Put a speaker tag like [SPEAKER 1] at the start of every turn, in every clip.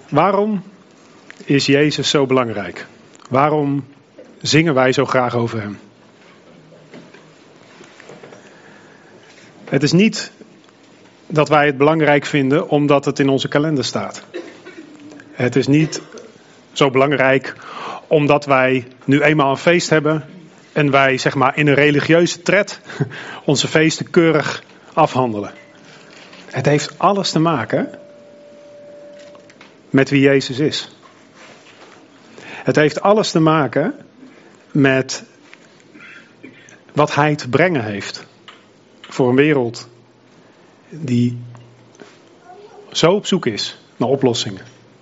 [SPEAKER 1] Waarom is Jezus zo belangrijk? Waarom zingen wij zo graag over hem? Het is niet dat wij het belangrijk vinden omdat het in onze kalender staat. Het is niet zo belangrijk omdat wij nu eenmaal een feest hebben en wij zeg maar in een religieuze tred onze feesten keurig afhandelen. Het heeft alles te maken met wie Jezus is. Het heeft alles te maken met wat hij te brengen heeft voor een wereld die zo op zoek is naar oplossingen.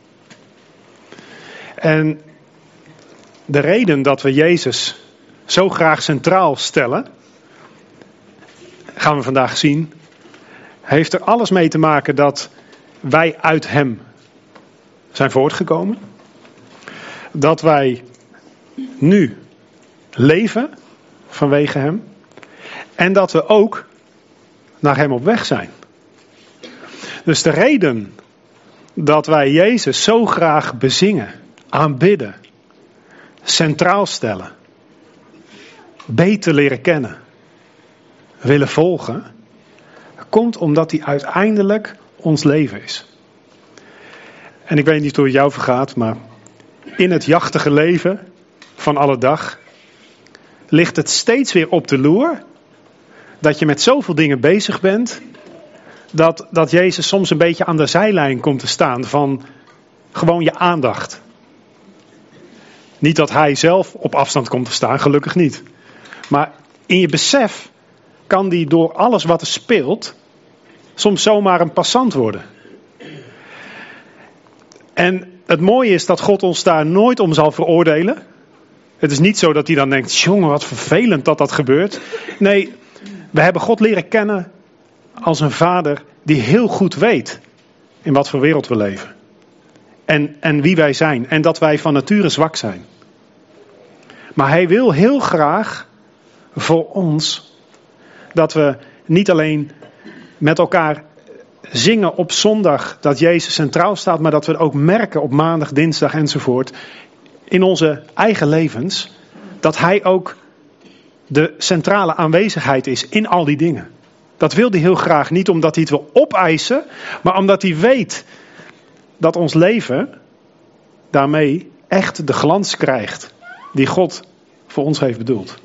[SPEAKER 1] En de reden dat we Jezus zo graag centraal stellen, gaan we vandaag zien, heeft er alles mee te maken dat wij uit hem zijn voortgekomen. Dat wij nu leven vanwege hem. En dat we ook naar hem op weg zijn. Dus de reden dat wij Jezus zo graag bezingen, aanbidden, centraal stellen, beter leren kennen, willen volgen, komt omdat hij uiteindelijk ons leven is. En ik weet niet hoe het jou vergaat, maar in het jachtige leven van alle dag ligt het steeds weer op de loer dat je met zoveel dingen bezig bent, dat Jezus soms een beetje aan de zijlijn komt te staan van gewoon je aandacht. Niet dat hij zelf op afstand komt te staan, gelukkig niet. Maar in je besef kan die door alles wat er speelt soms zomaar een passant worden. En het mooie is dat God ons daar nooit om zal veroordelen. Het is niet zo dat hij dan denkt, jongen, wat vervelend dat gebeurt. Nee, we hebben God leren kennen als een vader die heel goed weet in wat voor wereld we leven. En wie wij zijn. En dat wij van nature zwak zijn. Maar hij wil heel graag voor ons dat we niet alleen met elkaar zingen op zondag dat Jezus centraal staat, maar dat we ook merken op maandag, dinsdag enzovoort in onze eigen levens dat hij ook de centrale aanwezigheid is in al die dingen. Dat wil hij heel graag, niet omdat hij het wil opeisen, maar omdat hij weet dat ons leven daarmee echt de glans krijgt die God voor ons heeft bedoeld.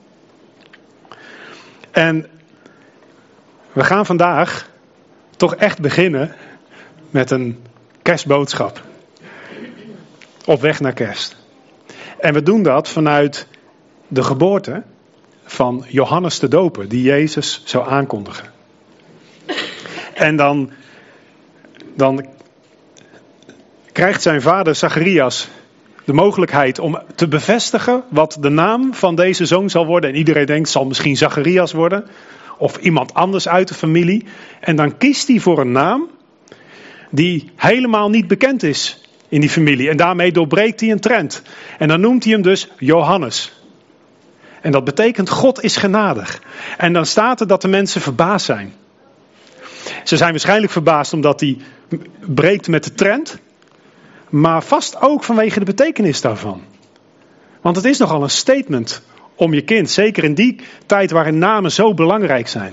[SPEAKER 1] En we gaan vandaag toch echt beginnen met een kerstboodschap. Op weg naar kerst. En we doen dat vanuit de geboorte van Johannes de Doper, die Jezus zou aankondigen. En dan krijgt zijn vader Zacharias de mogelijkheid om te bevestigen wat de naam van deze zoon zal worden. En iedereen denkt, het zal misschien Zacharias worden. Of iemand anders uit de familie. En dan kiest hij voor een naam die helemaal niet bekend is in die familie. En daarmee doorbreekt hij een trend. En dan noemt hij hem dus Johannes. En dat betekent God is genadig. En dan staat er dat de mensen verbaasd zijn. Ze zijn waarschijnlijk verbaasd omdat hij breekt met de trend. Maar vast ook vanwege de betekenis daarvan. Want het is nogal een statement om je kind, zeker in die tijd waarin namen zo belangrijk zijn,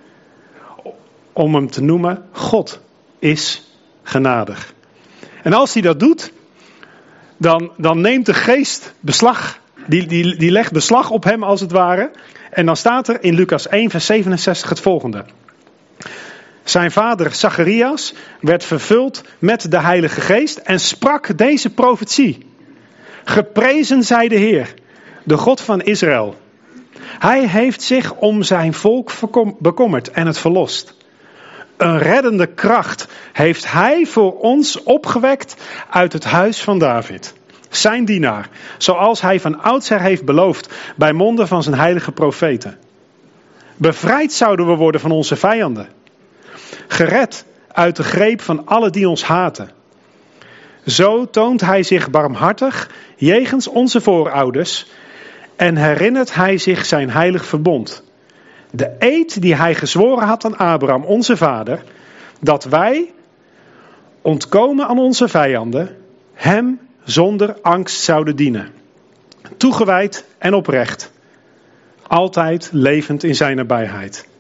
[SPEAKER 1] om hem te noemen, God is genadig. En als hij dat doet, dan neemt de geest beslag, die legt beslag op hem als het ware. En dan staat er in Lucas 1 vers 67 het volgende. Zijn vader Zacharias werd vervuld met de Heilige Geest en sprak deze profetie. Geprezen zij de Heer, de God van Israël. Hij heeft zich om zijn volk bekommerd en het verlost. Een reddende kracht heeft hij voor ons opgewekt uit het huis van David. Zijn dienaar, zoals hij van oudsher heeft beloofd bij monden van zijn heilige profeten. Bevrijd zouden we worden van onze vijanden. Gered uit de greep van alle die ons haten. Zo toont hij zich barmhartig jegens onze voorouders en herinnert hij zich zijn heilig verbond. De eed die hij gezworen had aan Abraham, onze vader, dat wij ontkomen aan onze vijanden, hem zonder angst zouden dienen. Toegewijd en oprecht, altijd levend in zijn nabijheid.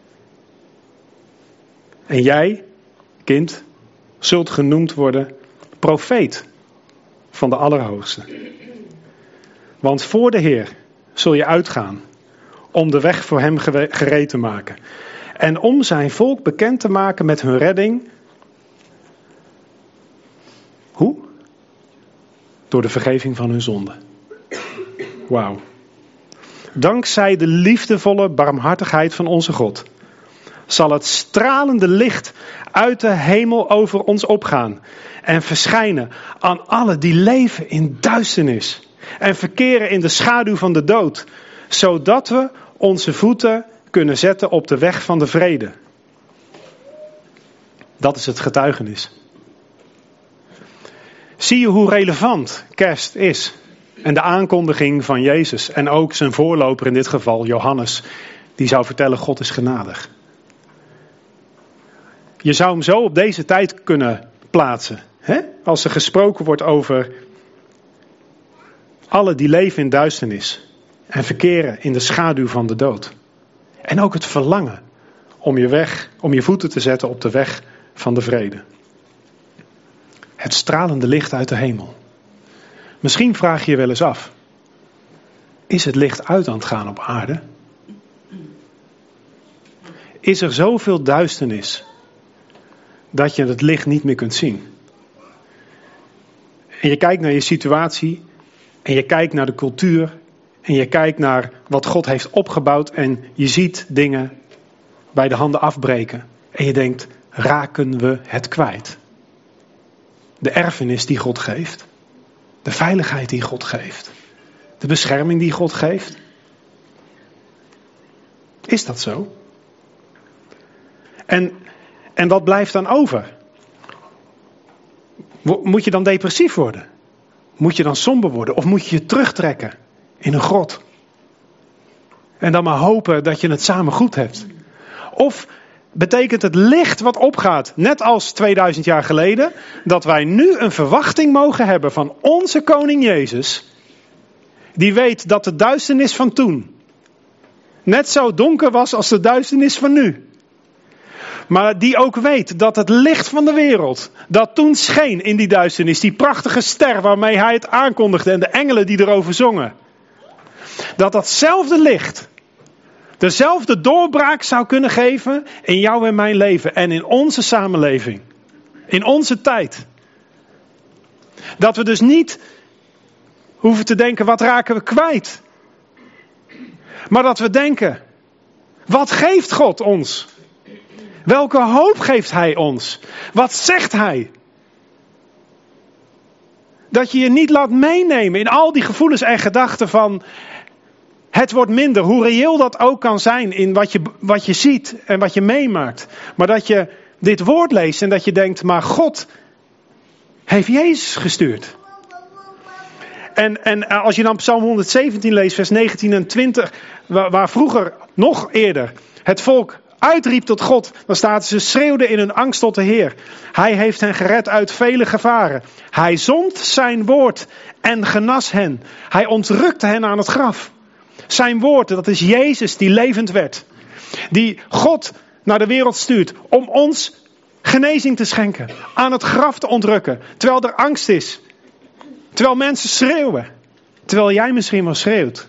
[SPEAKER 1] En jij, kind, zult genoemd worden profeet van de Allerhoogste. Want voor de Heer zul je uitgaan om de weg voor hem gereed te maken. En om zijn volk bekend te maken met hun redding. Hoe? Door de vergeving van hun zonden. Wauw. Dankzij de liefdevolle barmhartigheid van onze God zal het stralende licht uit de hemel over ons opgaan en verschijnen aan allen die leven in duisternis en verkeren in de schaduw van de dood, zodat we onze voeten kunnen zetten op de weg van de vrede. Dat is het getuigenis. Zie je hoe relevant kerst is en de aankondiging van Jezus en ook zijn voorloper in dit geval, Johannes, die zou vertellen God is genadig. Je zou hem zo op deze tijd kunnen plaatsen. Hè? Als er gesproken wordt over allen die leven in duisternis en verkeren in de schaduw van de dood. En ook het verlangen om je voeten te zetten op de weg van de vrede. Het stralende licht uit de hemel. Misschien vraag je je wel eens af. Is het licht uit aan het gaan op aarde? Is er zoveel duisternis dat je het licht niet meer kunt zien? En je kijkt naar je situatie en je kijkt naar de cultuur en je kijkt naar wat God heeft opgebouwd en je ziet dingen bij de handen afbreken. En je denkt, raken we het kwijt? De erfenis die God geeft. De veiligheid die God geeft. De bescherming die God geeft. Is dat zo? En wat blijft dan over? Moet je dan depressief worden? Moet je dan somber worden? Of moet je je terugtrekken in een grot? En dan maar hopen dat je het samen goed hebt? Of betekent het licht wat opgaat, net als 2000 jaar geleden, dat wij nu een verwachting mogen hebben van onze koning Jezus, die weet dat de duisternis van toen net zo donker was als de duisternis van nu. Maar die ook weet dat het licht van de wereld, dat toen scheen in die duisternis, die prachtige ster waarmee hij het aankondigde en de engelen die erover zongen, dat datzelfde licht dezelfde doorbraak zou kunnen geven in jou en mijn leven en in onze samenleving. In onze tijd. Dat we dus niet hoeven te denken, wat raken we kwijt? Maar dat we denken, wat geeft God ons? Welke hoop geeft Hij ons? Wat zegt Hij? Dat je je niet laat meenemen in al die gevoelens en gedachten van het wordt minder, hoe reëel dat ook kan zijn in wat je ziet en wat je meemaakt. Maar dat je dit woord leest en dat je denkt, maar God heeft Jezus gestuurd. En als je dan Psalm 117 leest, vers 19 en 20, waar vroeger nog eerder het volk uitriep tot God, dan staat ze schreeuwden in hun angst tot de Heer. Hij heeft hen gered uit vele gevaren. Hij zond zijn woord en genas hen. Hij ontrukte hen aan het graf. Zijn woord, dat is Jezus die levend werd. Die God naar de wereld stuurt om ons genezing te schenken. Aan het graf te ontrukken. Terwijl er angst is. Terwijl mensen schreeuwen. Terwijl jij misschien wel schreeuwt.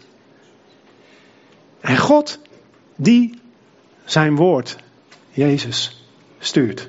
[SPEAKER 1] En God die zijn woord, Jezus, stuurt.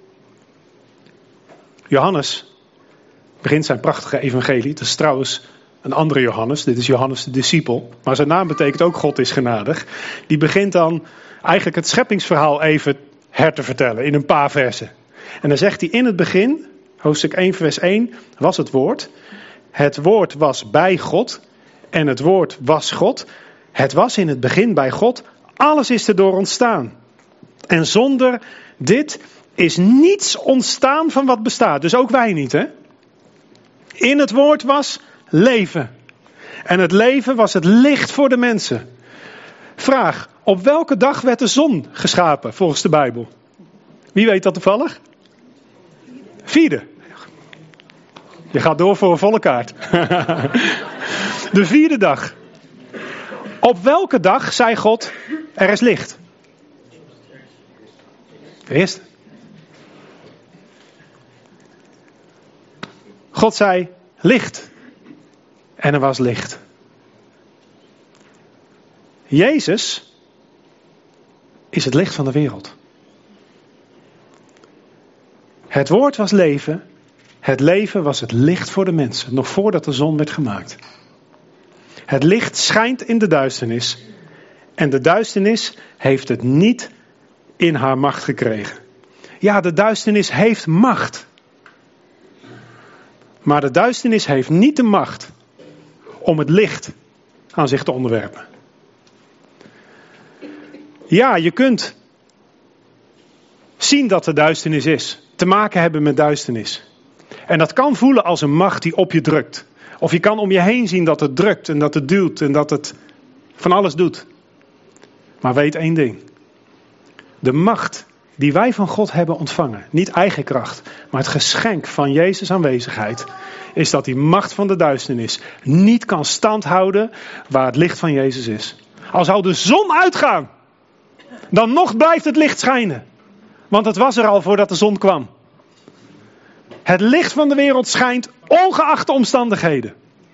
[SPEAKER 1] Johannes begint zijn prachtige evangelie. Het is trouwens een andere Johannes. Dit is Johannes de discipel. Maar zijn naam betekent ook God is genadig. Die begint dan eigenlijk het scheppingsverhaal even te vertellen in een paar versen. En dan zegt hij in het begin, hoofdstuk 1 vers 1, was het woord. Het woord was bij God en het woord was God. Het was in het begin bij God. Alles is erdoor ontstaan. En zonder dit is niets ontstaan van wat bestaat. Dus ook wij niet, hè? In het woord was leven. En het leven was het licht voor de mensen. Vraag, op welke dag werd de zon geschapen volgens de Bijbel? Wie weet dat toevallig? 4e. Je gaat door voor een volle kaart. De vierde dag. Op welke dag zei God, er is licht? De eerste. God zei, licht. En er was licht. Jezus is het licht van de wereld. Het woord was leven. Het leven was het licht voor de mensen. Nog voordat de zon werd gemaakt. Het licht schijnt in de duisternis. En de duisternis heeft het niet in haar macht gekregen. Ja, de duisternis heeft macht. Maar de duisternis heeft niet de macht om het licht aan zich te onderwerpen. Ja, je kunt zien dat er duisternis is. Te maken hebben met duisternis. En dat kan voelen als een macht die op je drukt. Of je kan om je heen zien dat het drukt en dat het duwt en dat het van alles doet. Maar weet één ding. De macht die wij van God hebben ontvangen, niet eigen kracht, maar het geschenk van Jezus' aanwezigheid, is dat die macht van de duisternis niet kan standhouden waar het licht van Jezus is. Al zou de zon uitgaan, dan nog blijft het licht schijnen. Want het was er al voordat de zon kwam. Het licht van de wereld schijnt ongeacht de omstandigheden.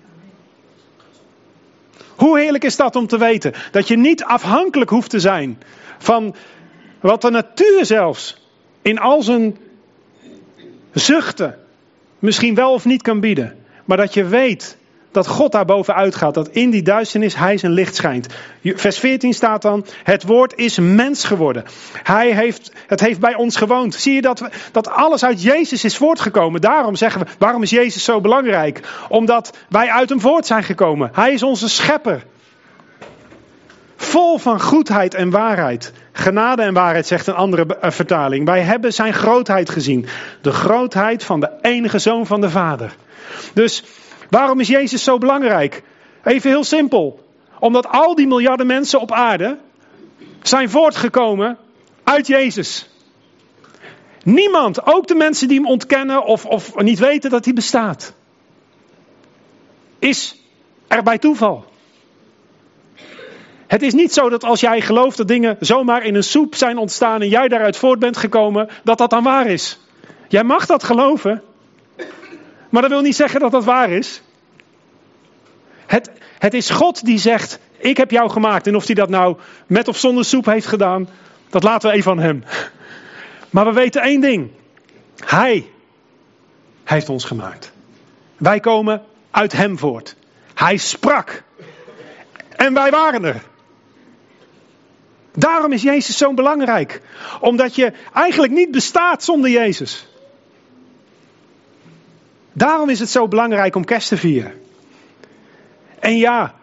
[SPEAKER 1] Hoe heerlijk is dat om te weten dat je niet afhankelijk hoeft te zijn van wat de natuur zelfs in al zijn zuchten misschien wel of niet kan bieden. Maar dat je weet dat God daar bovenuit gaat. Dat in die duisternis hij zijn licht schijnt. Vers 14 staat dan. Het woord is mens geworden. Het heeft bij ons gewoond. Zie je dat alles uit Jezus is voortgekomen. Daarom zeggen we, waarom is Jezus zo belangrijk? Omdat wij uit hem voort zijn gekomen. Hij is onze schepper. Vol van goedheid en waarheid. Genade en waarheid, zegt een andere vertaling. Wij hebben zijn grootheid gezien. De grootheid van de enige Zoon van de Vader. Dus waarom is Jezus zo belangrijk? Even heel simpel. Omdat al die miljarden mensen op aarde zijn voortgekomen uit Jezus. Niemand, ook de mensen die hem ontkennen of niet weten dat hij bestaat, is er bij toeval. Het is niet zo dat als jij gelooft dat dingen zomaar in een soep zijn ontstaan en jij daaruit voort bent gekomen, dat dat dan waar is. Jij mag dat geloven, maar dat wil niet zeggen dat dat waar is. Het is God die zegt, ik heb jou gemaakt. En of hij dat nou met of zonder soep heeft gedaan, dat laten we even aan hem. Maar we weten één ding. Hij heeft ons gemaakt. Wij komen uit hem voort. Hij sprak. En wij waren er. Daarom is Jezus zo belangrijk. Omdat je eigenlijk niet bestaat zonder Jezus. Daarom is het zo belangrijk om kerst te vieren. En ja,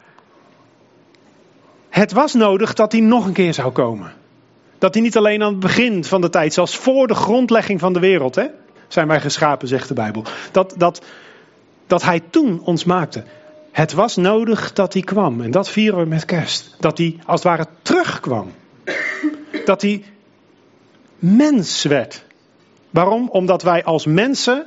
[SPEAKER 1] het was nodig dat hij nog een keer zou komen. Dat hij niet alleen aan het begin van de tijd, zelfs voor de grondlegging van de wereld, zijn wij geschapen, zegt de Bijbel. Dat hij toen ons maakte. Het was nodig dat hij kwam. En dat vieren we met kerst. Dat hij als het ware terugkwam. Dat hij mens werd. Waarom? Omdat wij als mensen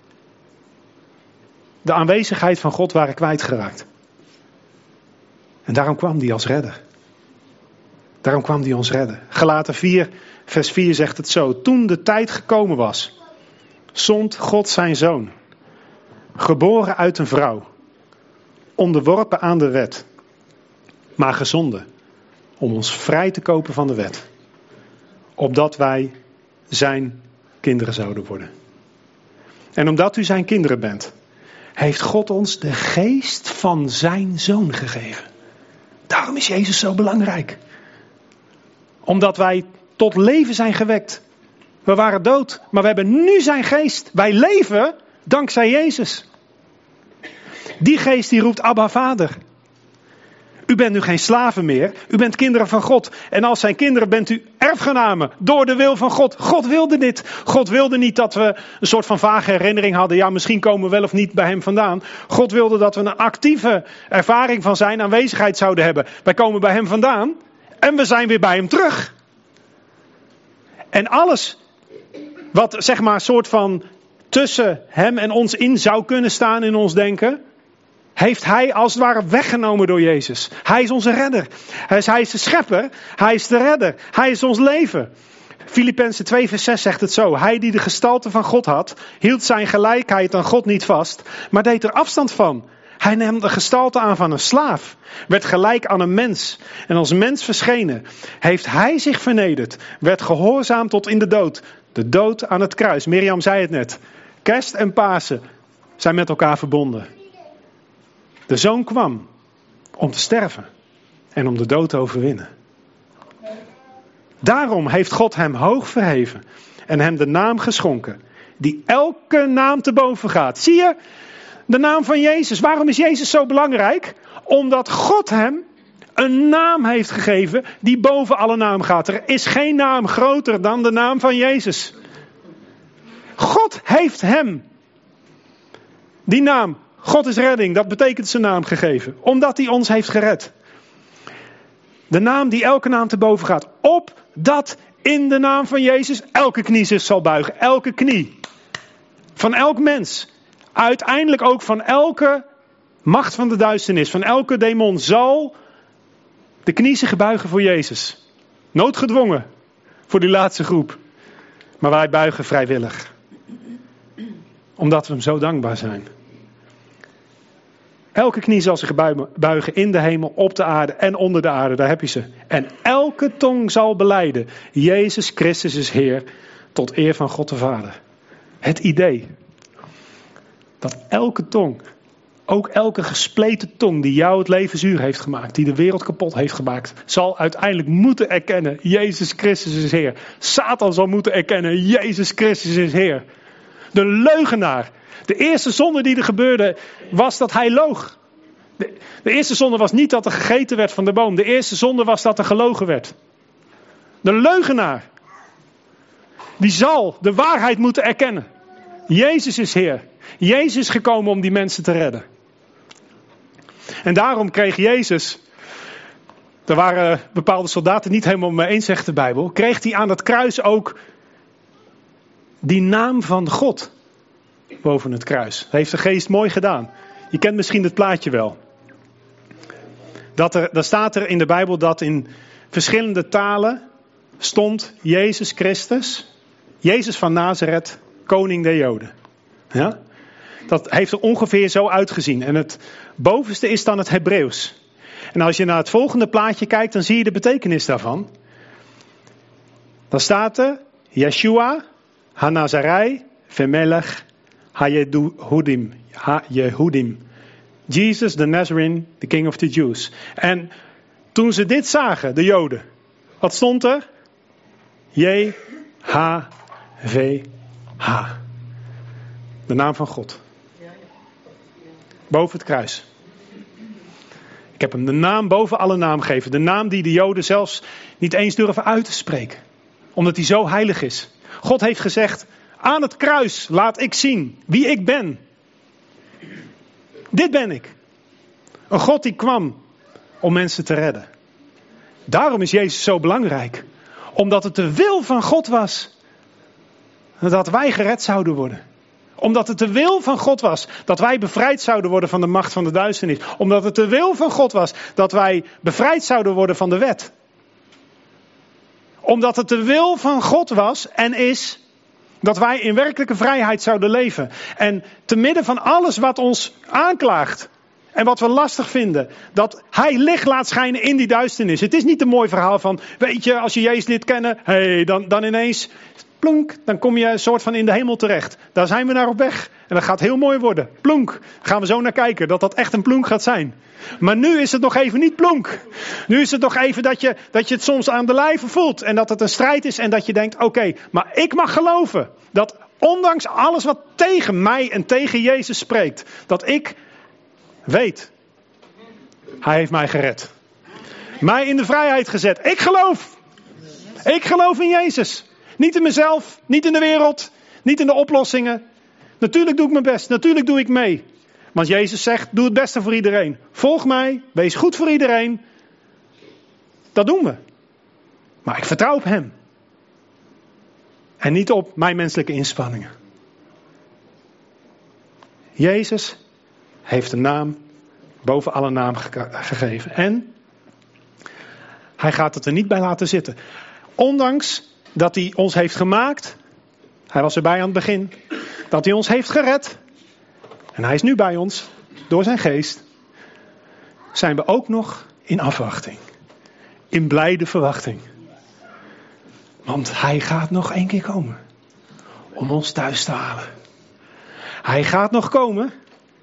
[SPEAKER 1] de aanwezigheid van God waren kwijtgeraakt. En daarom kwam hij als redder. Daarom kwam hij ons redden. Galaten 4, vers 4 zegt het zo. Toen de tijd gekomen was, zond God zijn zoon, geboren uit een vrouw, onderworpen aan de wet, maar gezonden om ons vrij te kopen van de wet, opdat wij zijn kinderen zouden worden. En omdat u zijn kinderen bent, heeft God ons de geest van zijn zoon gegeven. Daarom is Jezus zo belangrijk. Omdat wij tot leven zijn gewekt. We waren dood, maar we hebben nu zijn geest. Wij leven dankzij Jezus. Die geest die roept Abba Vader. U bent nu geen slaven meer. U bent kinderen van God. En als zijn kinderen bent u erfgenamen door de wil van God. God wilde dit. God wilde niet dat we een soort van vage herinnering hadden. Ja, misschien komen we wel of niet bij hem vandaan. God wilde dat we een actieve ervaring van zijn aanwezigheid zouden hebben. Wij komen bij hem vandaan. En we zijn weer bij hem terug. En alles wat zeg maar een soort van tussen hem en ons in zou kunnen staan in ons denken, heeft hij als het ware weggenomen door Jezus. Hij is onze redder. Hij is de schepper. Hij is de redder. Hij is ons leven. Filippenzen 2 vers 6 zegt het zo. Hij die de gestalte van God had, hield zijn gelijkheid aan God niet vast, maar deed er afstand van. Hij nam de gestalte aan van een slaaf, werd gelijk aan een mens en als mens verschenen. Heeft hij zich vernederd, werd gehoorzaam tot in de dood aan het kruis. Mirjam zei het net, kerst en Pasen zijn met elkaar verbonden. De zoon kwam om te sterven en om de dood te overwinnen. Daarom heeft God hem hoog verheven en hem de naam geschonken die elke naam te boven gaat. Zie je? De naam van Jezus. Waarom is Jezus zo belangrijk? Omdat God hem een naam heeft gegeven die boven alle naam gaat. Er is geen naam groter dan de naam van Jezus. God heeft hem die naam, God is redding, dat betekent zijn naam gegeven. Omdat hij ons heeft gered. De naam die elke naam te boven gaat. Opdat in de naam van Jezus elke knie zich zal buigen. Elke knie. Van elk mens. Uiteindelijk ook van elke macht van de duisternis. Van elke demon zal de knie zich buigen voor Jezus. Noodgedwongen. Voor die laatste groep. Maar wij buigen vrijwillig. Omdat we hem zo dankbaar zijn. Elke knie zal zich buigen in de hemel, op de aarde en onder de aarde. Daar heb je ze. En elke tong zal belijden. Jezus Christus is Heer. Tot eer van God de Vader. Het idee. Dat elke tong. Ook elke gespleten tong die jou het leven zuur heeft gemaakt. Die de wereld kapot heeft gemaakt. Zal uiteindelijk moeten erkennen. Jezus Christus is Heer. Satan zal moeten erkennen. Jezus Christus is Heer. De leugenaar. De eerste zonde die er gebeurde was dat hij loog. De eerste zonde was niet dat er gegeten werd van de boom. De eerste zonde was dat er gelogen werd. De leugenaar. Die zal de waarheid moeten erkennen. Jezus is Heer. Jezus is gekomen om die mensen te redden. En daarom kreeg Jezus, daar waren bepaalde soldaten niet helemaal mee eens, zegt de Bijbel, kreeg hij aan dat kruis ook die naam van God boven het kruis. Dat heeft de geest mooi gedaan. Je kent misschien het plaatje wel. Daar staat er in de Bijbel dat in verschillende talen stond Jezus Christus, Jezus van Nazareth, koning der Joden. Ja? Dat heeft er ongeveer zo uitgezien. En het bovenste is dan het Hebreeuws. En als je naar het volgende plaatje kijkt, dan zie je de betekenis daarvan. Dan staat er Yeshua, HaNazarei, Vemelech, HaYehudim. Jesus, the Nazarene, the King of the Jews. En toen ze dit zagen, de Joden, wat stond er? J-H-V-H. De naam van God. Boven het kruis. Ik heb hem de naam boven alle naam gegeven. De naam die de Joden zelfs niet eens durven uit te spreken. Omdat hij zo heilig is. God heeft gezegd, aan het kruis laat ik zien wie ik ben. Dit ben ik. Een God die kwam om mensen te redden. Daarom is Jezus zo belangrijk. Omdat het de wil van God was dat wij gered zouden worden. Omdat het de wil van God was dat wij bevrijd zouden worden van de macht van de duisternis. Omdat het de wil van God was dat wij bevrijd zouden worden van de wet. Omdat het de wil van God was en is dat wij in werkelijke vrijheid zouden leven. En te midden van alles wat ons aanklaagt en wat we lastig vinden, dat hij licht laat schijnen in die duisternis. Het is niet een mooi verhaal van, weet je, als je Jezus leert kennen, dan ineens, plonk, dan kom je een soort van in de hemel terecht. Daar zijn we naar op weg. En dat gaat heel mooi worden. Plonk. Daar gaan we zo naar kijken, dat echt een plonk gaat zijn. Maar nu is het nog even niet plonk. Nu is het nog even dat je het soms aan de lijve voelt. En dat het een strijd is en dat je denkt, oké, maar ik mag geloven dat ondanks alles wat tegen mij en tegen Jezus spreekt, dat ik weet, hij heeft mij gered. Mij in de vrijheid gezet. Ik geloof. Ik geloof in Jezus. Niet in mezelf, niet in de wereld, niet in de oplossingen. Natuurlijk doe ik mijn best, natuurlijk doe ik mee. Want Jezus zegt, doe het beste voor iedereen. Volg mij, wees goed voor iedereen. Dat doen we. Maar ik vertrouw op hem. En niet op mijn menselijke inspanningen. Jezus heeft een naam boven alle naam gegeven. En hij gaat het er niet bij laten zitten. Ondanks dat hij ons heeft gemaakt. Hij was erbij aan het begin. Dat hij ons heeft gered. En hij is nu bij ons. Door zijn geest. Zijn we ook nog in afwachting. In blijde verwachting. Want hij gaat nog 1 keer komen. Om ons thuis te halen. Hij gaat nog komen.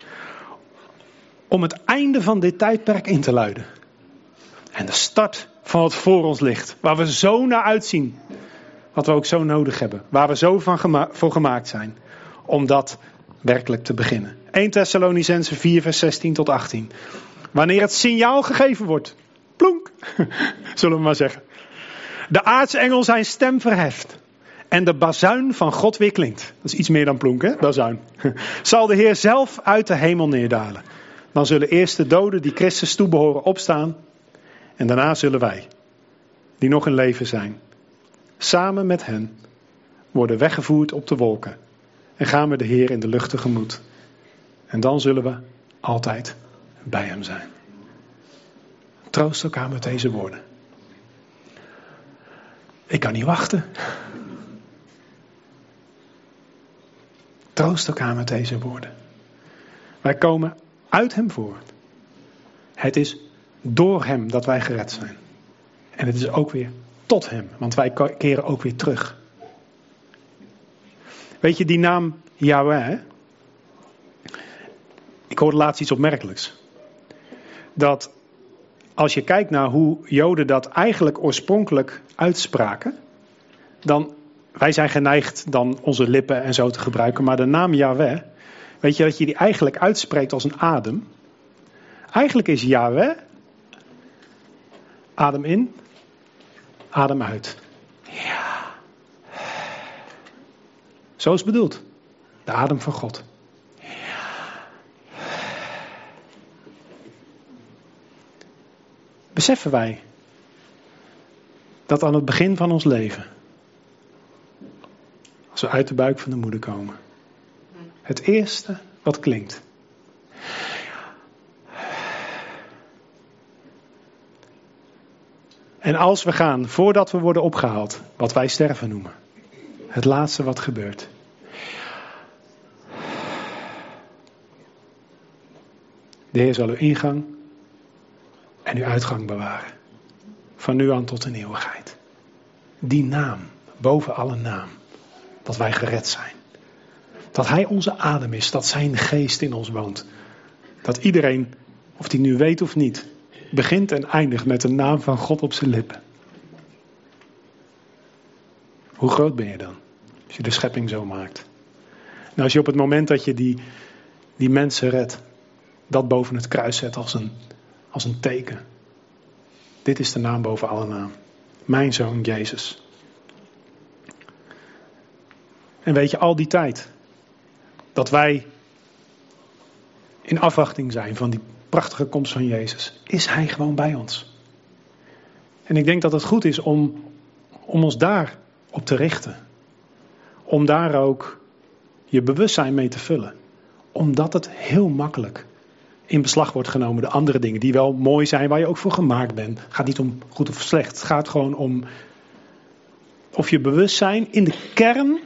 [SPEAKER 1] Om het einde van dit tijdperk in te luiden. En de start van wat voor ons ligt. Waar we zo naar uitzien. Wat we ook zo nodig hebben. Waar we zo voor gemaakt zijn. Om dat werkelijk te beginnen. 1 Thessalonicenzen 4 vers 16 tot 18. Wanneer het signaal gegeven wordt. Plonk. Zullen we maar zeggen. De aartsengel zijn stem verheft. En de bazuin van God weer klinkt. Dat is iets meer dan plonk, hè? Bazuin. Zal de Heer zelf uit de hemel neerdalen. Dan zullen eerst de doden die Christus toebehoren opstaan. En daarna zullen wij, die nog in leven zijn, samen met hen worden weggevoerd op de wolken. En gaan we de Heer in de lucht tegemoet. En dan zullen we altijd bij hem zijn. Troost elkaar met deze woorden. Ik kan niet wachten. Troost elkaar met deze woorden. Wij komen uit hem voort. Het is door hem dat wij gered zijn. En het is ook weer tot hem. Want wij keren ook weer terug. Weet je, die naam Yahweh. Ik hoorde laatst iets opmerkelijks. Dat als je kijkt naar hoe Joden dat eigenlijk oorspronkelijk uitspraken. Dan, wij zijn geneigd dan onze lippen en zo te gebruiken. Maar de naam Yahweh. Weet je dat je die eigenlijk uitspreekt als een adem. Eigenlijk is Yahweh. Adem in. Adem uit. Ja. Zo is het bedoeld. De adem van God. Beseffen wij dat aan het begin van ons leven, als we uit de buik van de moeder komen, het eerste wat klinkt. En als we gaan, voordat we worden opgehaald, wat wij sterven noemen, het laatste wat gebeurt. De Heer zal uw ingang en uw uitgang bewaren. Van nu aan tot in eeuwigheid. Die naam, boven alle naam. Dat wij gered zijn. Dat hij onze adem is. Dat zijn geest in ons woont. Dat iedereen, of die nu weet of niet, begint en eindigt met de naam van God op zijn lippen. Hoe groot ben je dan? Als je de schepping zo maakt. Nou, als je op het moment dat je die mensen redt, dat boven het kruis zet als een teken. Dit is de naam boven alle naam. Mijn zoon Jezus. En weet je, al die tijd dat wij in afwachting zijn van die prachtige komst van Jezus, is hij gewoon bij ons. En ik denk dat het goed is om ons daar op te richten. Om daar ook je bewustzijn mee te vullen. Omdat het heel makkelijk in beslag wordt genomen. De andere dingen die wel mooi zijn, waar je ook voor gemaakt bent. Het gaat niet om goed of slecht. Het gaat gewoon om of je bewustzijn in de kern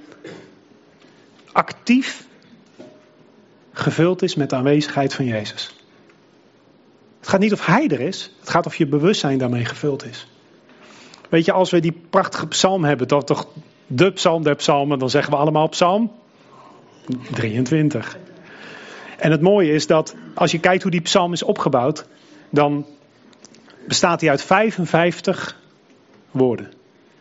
[SPEAKER 1] actief gevuld is met de aanwezigheid van Jezus. Het gaat niet of hij er is. Het gaat of je bewustzijn daarmee gevuld is. Weet je, als we die prachtige psalm hebben, toch de psalm der psalmen, dan zeggen we allemaal psalm 23. En het mooie is dat als je kijkt hoe die psalm is opgebouwd, dan bestaat hij uit 55 woorden.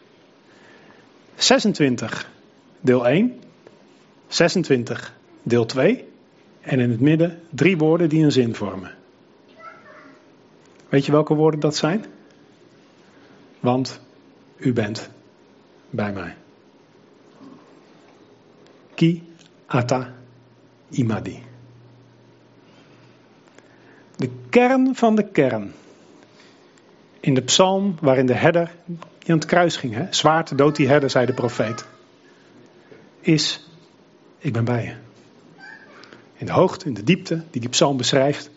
[SPEAKER 1] 26 deel 1, 26 deel 2 en in het midden 3 woorden die een zin vormen. Weet je welke woorden dat zijn? Want u bent bij mij. Ki ata imadi. De kern van de kern. In de psalm waarin de herder die aan het kruis ging. Zwaard doodt die herder, zei de profeet. Is, ik ben bij je. in de hoogte, in de diepte, die psalm beschrijft.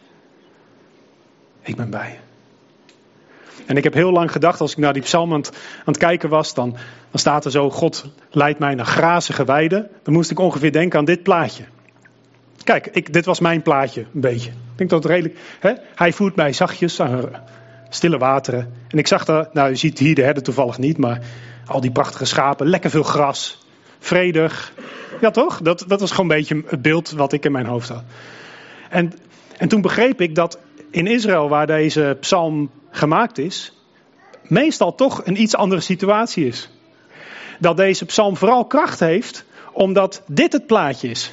[SPEAKER 1] Ik ben bij je. En ik heb heel lang gedacht, als ik naar die psalm aan het kijken was, dan staat er zo, God leidt mij naar grazige weiden. Dan moest ik ongeveer denken aan dit plaatje. Kijk, dit was mijn plaatje, een beetje. Ik denk dat het redelijk, hè? Hij voert mij zachtjes aan stille wateren. En ik zag daar, nou je ziet hier de herder toevallig niet, maar al die prachtige schapen, lekker veel gras, vredig. Ja toch? Dat was gewoon een beetje het beeld wat ik in mijn hoofd had. En toen begreep ik dat in Israël, waar deze psalm gemaakt is, meestal toch een iets andere situatie is. Dat deze psalm vooral kracht heeft, omdat dit het plaatje is.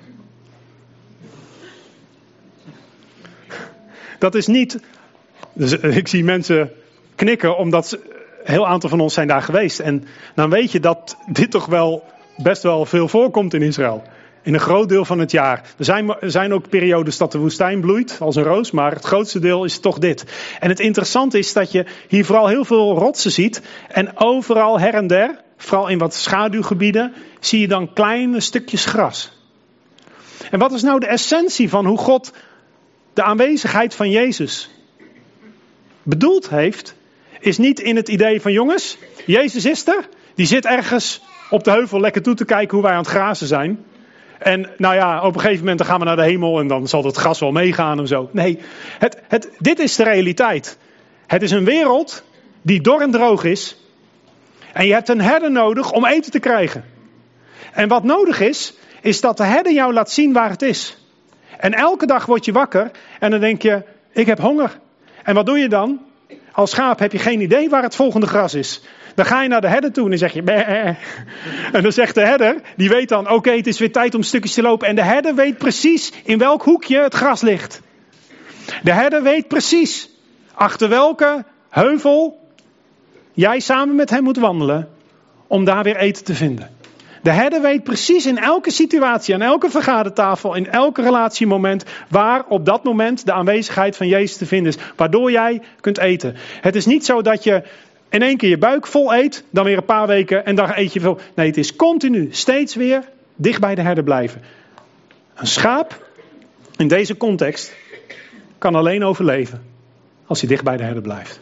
[SPEAKER 1] Dat is niet, dus ik zie mensen knikken, omdat een heel aantal van ons zijn daar geweest. En dan weet je dat dit toch wel best wel veel voorkomt in Israël. In een groot deel van het jaar. Er zijn ook periodes dat de woestijn bloeit als een roos, maar het grootste deel is toch dit. En het interessante is dat je hier vooral heel veel rotsen ziet. En overal her en der, vooral in wat schaduwgebieden, zie je dan kleine stukjes gras. En wat is nou de essentie van hoe God de aanwezigheid van Jezus bedoeld heeft, is niet in het idee van jongens, Jezus is er, die zit ergens op de heuvel lekker toe te kijken hoe wij aan het grazen zijn. En nou ja, op een gegeven moment dan gaan we naar de hemel en dan zal het gras wel meegaan en zo. Nee, dit is de realiteit. Het is een wereld die dor en droog is. En je hebt een herder nodig om eten te krijgen. En wat nodig is dat de herder jou laat zien waar het is. En elke dag word je wakker en dan denk je, ik heb honger. En wat doe je dan? Als schaap heb je geen idee waar het volgende gras is. Dan ga je naar de herder toe en dan zeg je, bäh. En dan zegt de herder, die weet dan, oké, het is weer tijd om stukjes te lopen. En de herder weet precies in welk hoekje het gras ligt. De herder weet precies achter welke heuvel jij samen met hem moet wandelen om daar weer eten te vinden. De herder weet precies in elke situatie, aan elke vergadertafel, in elke relatiemoment, waar op dat moment de aanwezigheid van Jezus te vinden is. Waardoor jij kunt eten. Het is niet zo dat je in één keer je buik vol eet, dan weer een paar weken en dan eet je veel. Nee, het is continu, steeds weer dicht bij de herder blijven. Een schaap, in deze context, kan alleen overleven als hij dicht bij de herder blijft.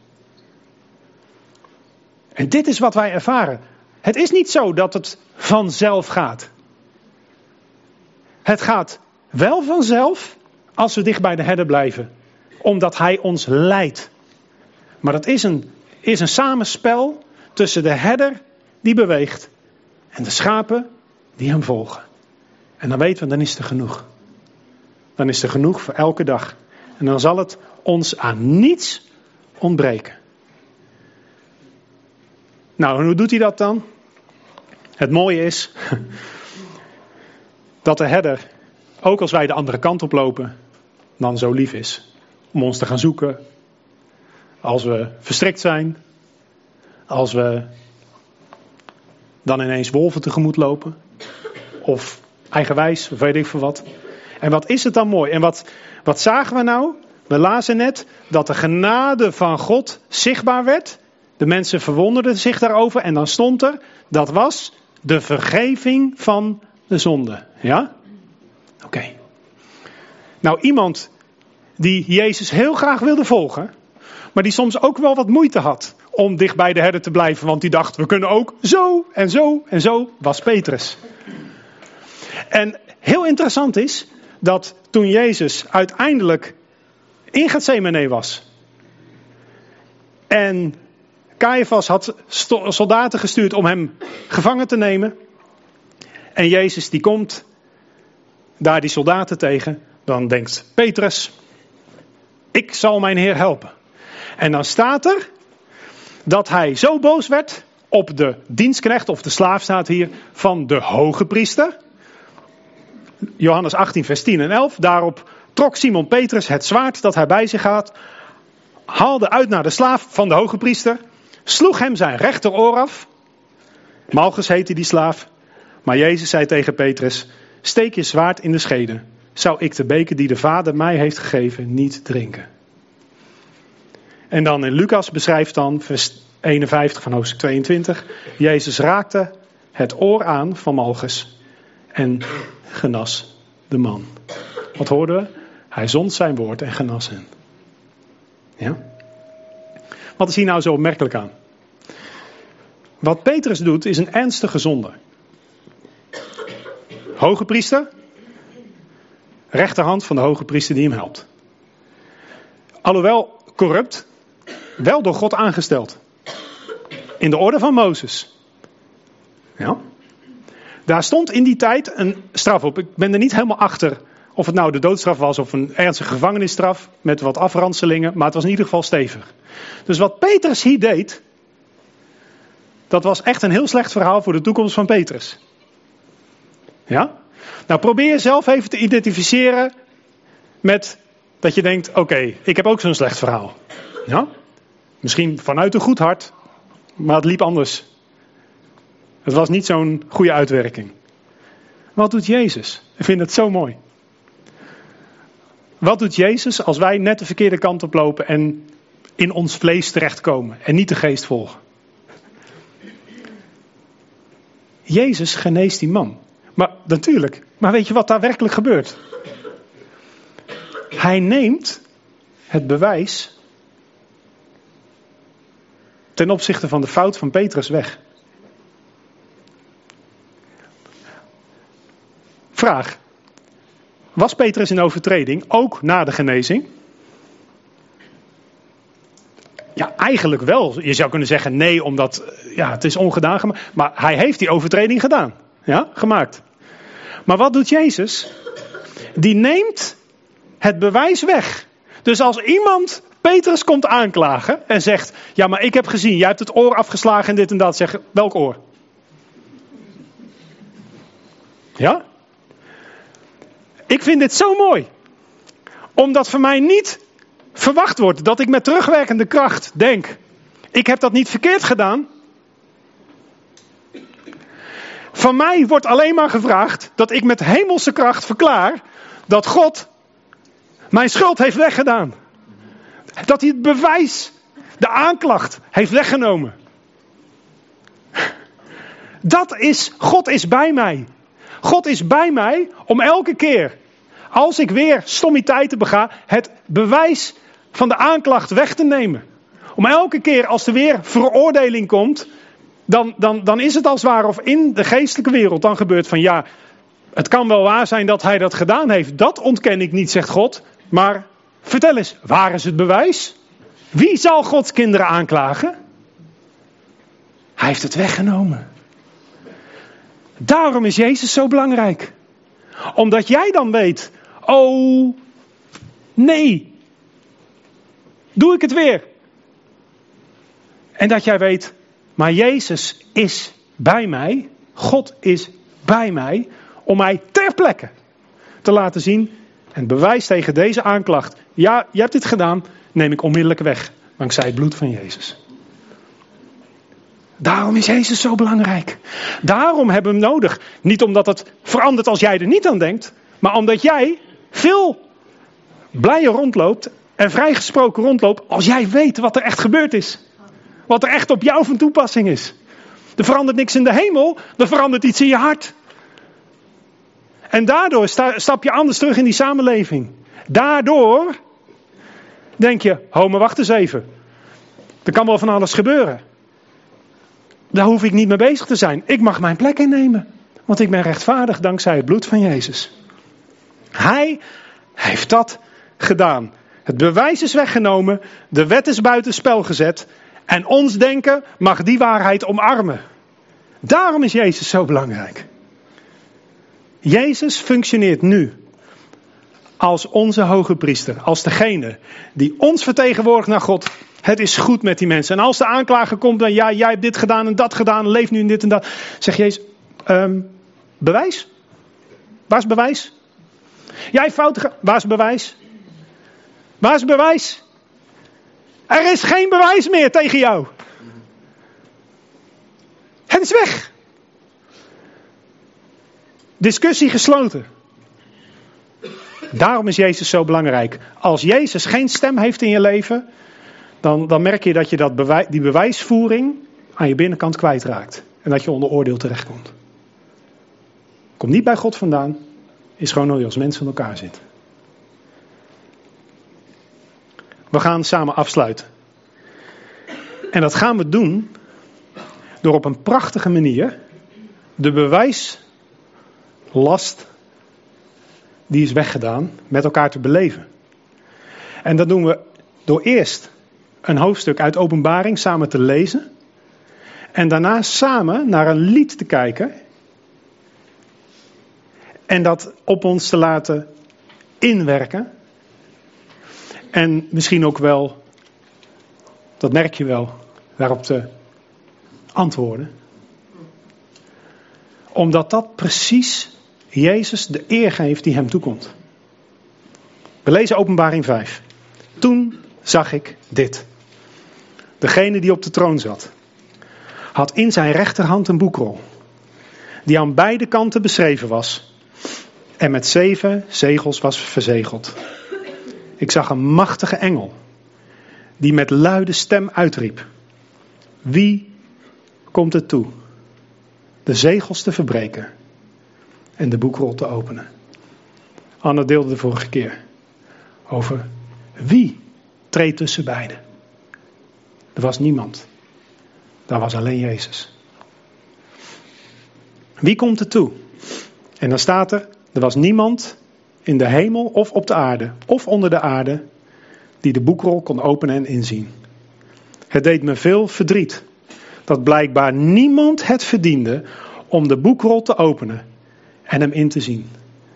[SPEAKER 1] En dit is wat wij ervaren. Het is niet zo dat het vanzelf gaat. Het gaat wel vanzelf als we dicht bij de herder blijven. Omdat hij ons leidt. Maar dat is een samenspel tussen de herder die beweegt en de schapen die hem volgen. En dan weten we, dan is er genoeg. Dan is er genoeg voor elke dag. En dan zal het ons aan niets ontbreken. Nou, en hoe doet hij dat dan? Het mooie is dat de herder, ook als wij de andere kant op lopen, dan zo lief is om ons te gaan zoeken. Als we verstrikt zijn, als we dan ineens wolven tegemoet lopen, of eigenwijs, of weet ik veel wat. En wat is het dan mooi? En wat zagen we nou? We lazen net dat de genade van God zichtbaar werd. De mensen verwonderden zich daarover en dan stond er, dat was de vergeving van de zonde. Ja? Oké. Nou, iemand die Jezus heel graag wilde volgen, maar die soms ook wel wat moeite had om dicht bij de herder te blijven, want die dacht, we kunnen ook zo en zo en zo, was Petrus. En heel interessant is dat toen Jezus uiteindelijk in Getsemane was en Caiaphas had soldaten gestuurd om hem gevangen te nemen. En Jezus die komt daar die soldaten tegen. Dan denkt Petrus, ik zal mijn Heer helpen. En dan staat er dat hij zo boos werd op de dienstknecht, of de slaaf staat hier, van de hoge priester. Johannes 18 vers 10 en 11. Daarop trok Simon Petrus het zwaard dat hij bij zich had, haalde uit naar de slaaf van de hoge priester, sloeg hem zijn rechteroor af. Malchus heette die slaaf. Maar Jezus zei tegen Petrus, steek je zwaard in de schede. Zou ik de beker die de Vader mij heeft gegeven niet drinken? En dan in Lucas beschrijft dan vers 51 van hoofdstuk 22. Jezus raakte het oor aan van Malchus en genas de man. Wat hoorden we? Hij zond zijn woord en genas hen. Ja? Wat is hier nou zo opmerkelijk aan? Wat Petrus doet is een ernstige zonde. Hoge priester, rechterhand van de hoge priester die hem helpt. Alhoewel corrupt, wel door God aangesteld. In de orde van Mozes. Ja. Daar stond in die tijd een straf op. Ik ben er niet helemaal achter of het nou de doodstraf was of een ernstige gevangenisstraf met wat afranselingen, maar het was in ieder geval stevig. Dus wat Petrus hier deed, dat was echt een heel slecht verhaal voor de toekomst van Petrus. Ja? Nou, probeer jezelf even te identificeren met dat je denkt, oké, ik heb ook zo'n slecht verhaal. Ja? Misschien vanuit een goed hart, maar het liep anders. Het was niet zo'n goede uitwerking. Wat doet Jezus? Ik vind het zo mooi. Wat doet Jezus als wij net de verkeerde kant op lopen en in ons vlees terechtkomen en niet de geest volgen? Jezus geneest die man. Maar natuurlijk, maar weet je wat daar werkelijk gebeurt? Hij neemt het bewijs ten opzichte van de fout van Petrus weg. Vraag. Was Petrus in overtreding ook na de genezing? Ja, eigenlijk wel. Je zou kunnen zeggen nee, omdat het is ongedaan gemaakt. Maar hij heeft die overtreding gedaan. Ja, gemaakt. Maar wat doet Jezus? Die neemt het bewijs weg. Dus als iemand Petrus komt aanklagen en zegt, ja, maar ik heb gezien, jij hebt het oor afgeslagen en dit en dat. Zeg, welk oor? Ja? Ik vind dit zo mooi. Omdat voor mij niet verwacht wordt dat ik met terugwerkende kracht denk, ik heb dat niet verkeerd gedaan. Van mij wordt alleen maar gevraagd dat ik met hemelse kracht verklaar dat God mijn schuld heeft weggedaan. Dat hij het bewijs, de aanklacht heeft weggenomen. God is bij mij. God is bij mij om elke keer, als ik weer stommiteiten bega, het bewijs van de aanklacht weg te nemen. Om elke keer als er weer veroordeling komt, dan is het als het ware of in de geestelijke wereld dan gebeurt van ja, het kan wel waar zijn dat hij dat gedaan heeft. Dat ontken ik niet, zegt God. Maar vertel eens, waar is het bewijs? Wie zal Gods kinderen aanklagen? Hij heeft het weggenomen. Daarom is Jezus zo belangrijk. Omdat jij dan weet, oh nee, doe ik het weer. En dat jij weet, maar Jezus is bij mij, God is bij mij, om mij ter plekke te laten zien en bewijs tegen deze aanklacht. Ja, je hebt dit gedaan, neem ik onmiddellijk weg, dankzij het bloed van Jezus. Daarom is Jezus zo belangrijk. Daarom hebben we hem nodig. Niet omdat het verandert als jij er niet aan denkt, maar omdat jij veel blijer rondloopt en vrijgesproken rondloopt als jij weet wat er echt gebeurd is. Wat er echt op jou van toepassing is. Er verandert niks in de hemel, er verandert iets in je hart. En daardoor stap je anders terug in die samenleving. Daardoor denk je, maar wacht eens even. Er kan wel van alles gebeuren. Daar hoef ik niet mee bezig te zijn. Ik mag mijn plek innemen. Want ik ben rechtvaardig dankzij het bloed van Jezus. Hij heeft dat gedaan. Het bewijs is weggenomen. De wet is buitenspel gezet. En ons denken mag die waarheid omarmen. Daarom is Jezus zo belangrijk. Jezus functioneert nu als onze hoge priester. Als degene die ons vertegenwoordigt naar God. Het is goed met die mensen. En als de aanklager komt, dan ja, jij hebt dit gedaan en dat gedaan. Leef nu in dit en dat. Zeg Jezus, bewijs? Waar is bewijs? Jij fout, waar is bewijs? Waar is bewijs? Er is geen bewijs meer tegen jou. Het is weg. Discussie gesloten. Daarom is Jezus zo belangrijk. Als Jezus geen stem heeft in je leven, dan merk je dat je die bewijsvoering aan je binnenkant kwijtraakt. En dat je onder oordeel terechtkomt. Komt niet bij God vandaan, is gewoon hoe je als mens van elkaar zit. We gaan samen afsluiten. En dat gaan we doen door op een prachtige manier de bewijslast die is weggedaan met elkaar te beleven. En dat doen we door eerst een hoofdstuk uit Openbaring samen te lezen. En daarna samen naar een lied te kijken. En dat op ons te laten inwerken. En misschien ook wel, dat merk je wel, daarop te antwoorden. Omdat dat precies Jezus de eer geeft die hem toekomt. We lezen Openbaring 5. Toen zag ik dit. Degene die op de troon zat, had in zijn rechterhand een boekrol, die aan beide kanten beschreven was en met 7 zegels was verzegeld. Ik zag een machtige engel, die met luide stem uitriep: wie komt het toe de zegels te verbreken en de boekrol te openen? Anne deelde de vorige keer over wie treedt tussen beiden. Er was niemand. Daar was alleen Jezus. Wie komt er toe? En dan staat er was niemand in de hemel of op de aarde of onder de aarde die de boekrol kon openen en inzien. Het deed me veel verdriet dat blijkbaar niemand het verdiende om de boekrol te openen en hem in te zien.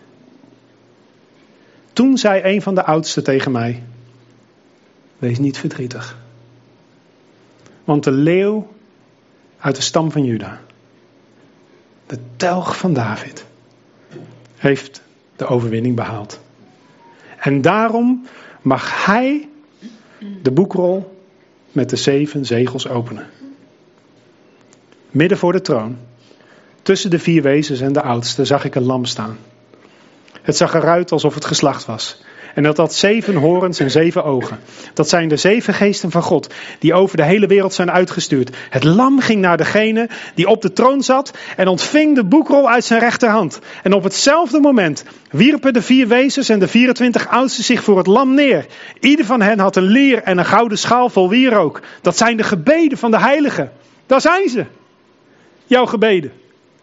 [SPEAKER 1] Toen zei een van de oudsten tegen mij: wees niet verdrietig. Want de leeuw uit de stam van Juda, de telg van David, heeft de overwinning behaald. En daarom mag hij de boekrol met de 7 zegels openen. Midden voor de troon, tussen de 4 wezens en de oudsten, zag ik een lam staan. Het zag eruit alsof het geslacht was. En dat had 7 horens en 7 ogen. Dat zijn de 7 geesten van God, die over de hele wereld zijn uitgestuurd. Het lam ging naar degene die op de troon zat en ontving de boekrol uit zijn rechterhand. En op hetzelfde moment wierpen de 4 wezens en de 24 oudsten zich voor het lam neer. Ieder van hen had een lier en een gouden schaal vol wierook. Dat zijn de gebeden van de heiligen. Daar zijn ze. Jouw gebeden.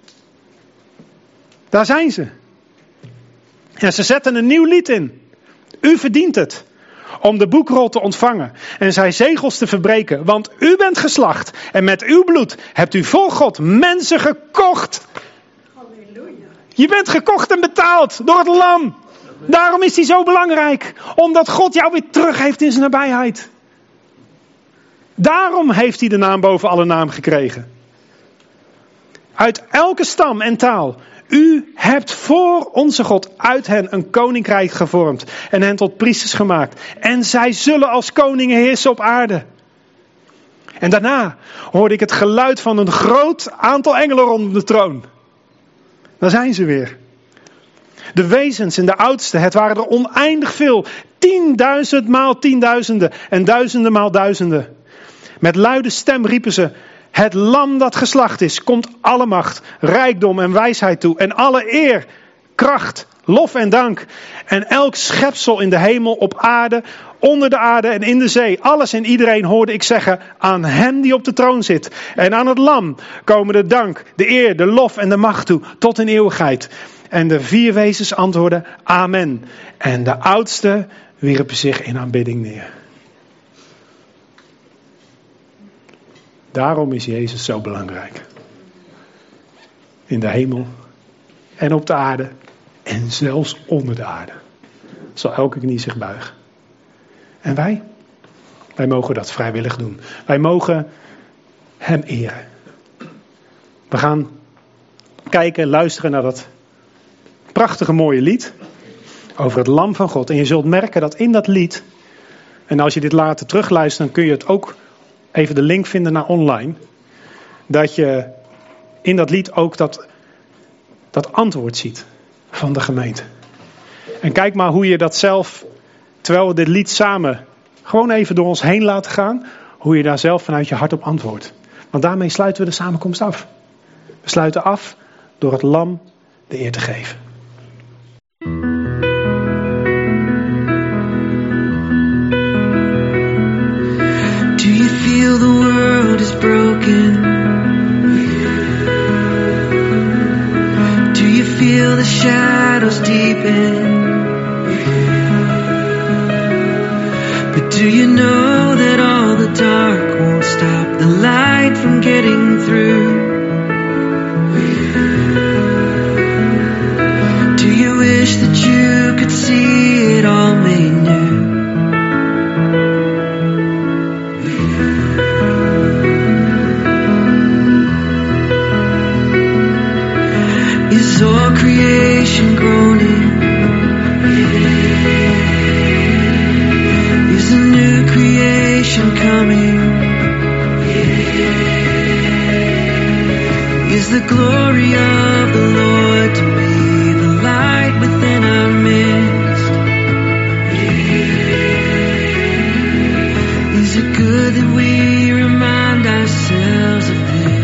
[SPEAKER 1] Daar zijn ze. En ze zetten een nieuw lied in. U verdient het om de boekrol te ontvangen en zijn zegels te verbreken. Want u bent geslacht en met uw bloed hebt u voor God mensen gekocht. Halleluja. Je bent gekocht en betaald door het lam. Daarom is hij zo belangrijk. Omdat God jou weer terug heeft in zijn nabijheid. Daarom heeft hij de naam boven alle naam gekregen. Uit elke stam en taal. U hebt voor onze God uit hen een koninkrijk gevormd en hen tot priesters gemaakt. En zij zullen als koningen heersen op aarde. En daarna hoorde ik het geluid van een groot aantal engelen rondom de troon. Daar zijn ze weer. De wezens en de oudsten, het waren er oneindig veel. 10.000 maal 10.000 en duizenden maal duizenden. Met luide stem riepen ze: het lam dat geslacht is, komt alle macht, rijkdom en wijsheid toe. En alle eer, kracht, lof en dank. En elk schepsel in de hemel, op aarde, onder de aarde en in de zee. Alles en iedereen hoorde ik zeggen: aan hem die op de troon zit. En aan het lam komen de dank, de eer, de lof en de macht toe, tot in eeuwigheid. En de 4 wezens antwoordden: amen. En de oudsten wierpen zich in aanbidding neer. Daarom is Jezus zo belangrijk. In de hemel en op de aarde en zelfs onder de aarde. Zal elke knie zich buigen. En wij? Wij mogen dat vrijwillig doen. Wij mogen hem eren. We gaan kijken en luisteren naar dat prachtige mooie lied over het lam van God. En je zult merken dat in dat lied, en als je dit later terugluistert, dan kun je het ook even de link vinden naar online. Dat je in dat lied ook dat antwoord ziet van de gemeente. En kijk maar hoe je dat zelf, terwijl we dit lied samen gewoon even door ons heen laten gaan, hoe je daar zelf vanuit je hart op antwoordt. Want daarmee sluiten we de samenkomst af. We sluiten af door het lam de eer te geven.
[SPEAKER 2] is broken? Do you feel the shadows deepen? But do you know that all the dark won't stop the light from getting through? Do you wish that you could see it all made new? Is all creation groaning? Is a new creation coming? Is the glory of the Lord to be the light within our midst? Is it good that we remind ourselves of this?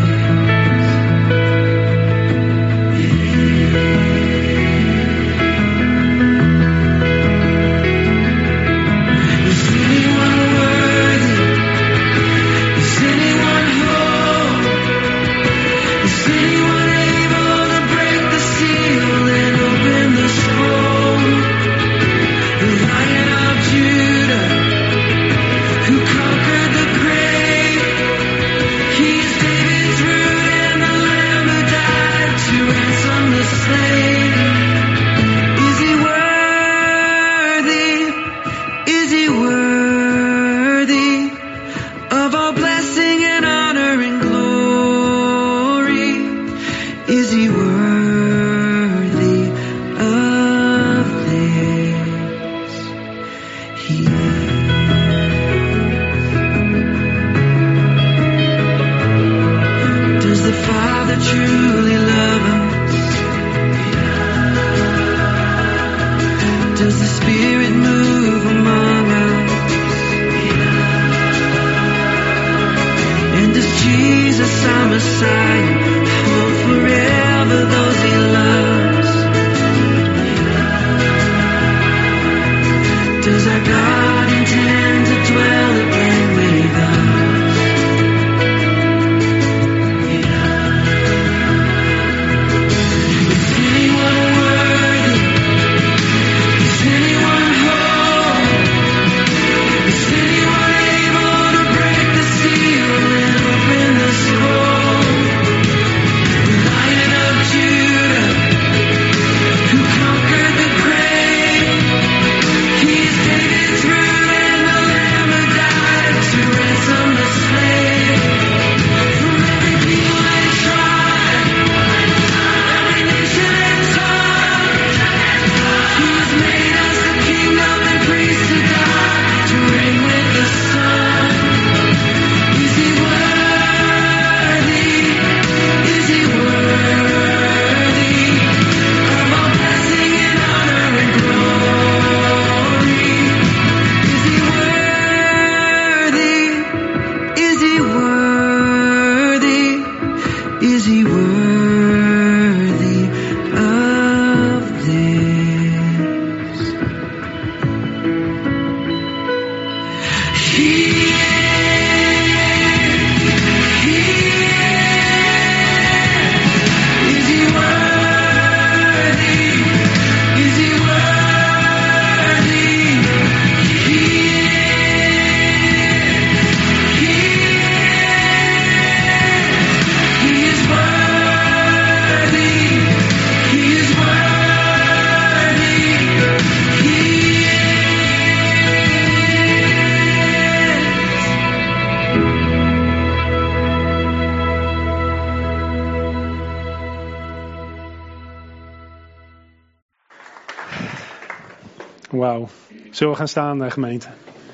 [SPEAKER 1] Wauw. Zullen we gaan staan, gemeente?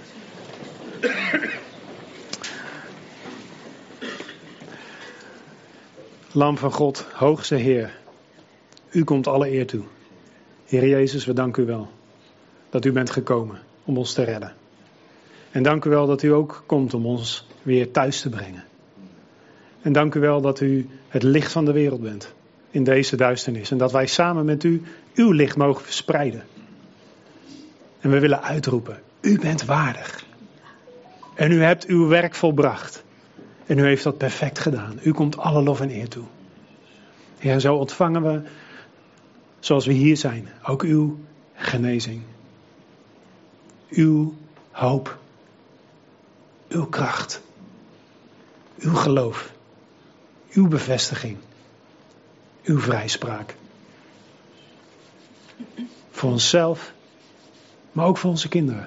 [SPEAKER 1] Lam van God, hoogste Heer. U komt alle eer toe. Heer Jezus, we danken u wel dat u bent gekomen om ons te redden. En dank u wel dat u ook komt om ons weer thuis te brengen. En dank u wel dat u het licht van de wereld bent in deze duisternis. En dat wij samen met u uw licht mogen verspreiden. En we willen uitroepen, u bent waardig. En u hebt uw werk volbracht. En u heeft dat perfect gedaan. U komt alle lof en eer toe. Heer, en zo ontvangen we, zoals we hier zijn, ook uw genezing. Uw hoop. Uw kracht. Uw geloof. Uw bevestiging. Uw vrijspraak. Voor onszelf, maar ook voor onze kinderen.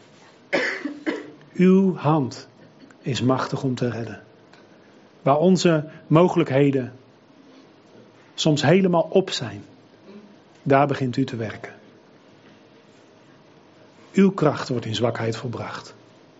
[SPEAKER 1] Uw hand is machtig om te redden. Waar onze mogelijkheden soms helemaal op zijn, daar begint u te werken. Uw kracht wordt in zwakheid volbracht.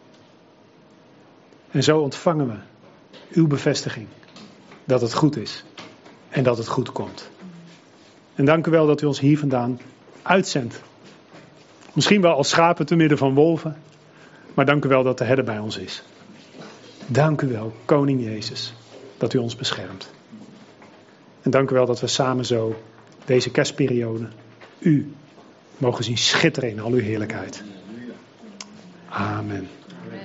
[SPEAKER 1] En zo ontvangen we uw bevestiging dat het goed is en dat het goed komt. En dank u wel dat u ons hier vandaan uitzendt. Misschien wel als schapen te midden van wolven, maar dank u wel dat de herder bij ons is. Dank u wel, Koning Jezus, dat u ons beschermt. En dank u wel dat we samen zo deze kerstperiode u mogen zien schitteren in al uw heerlijkheid. Amen.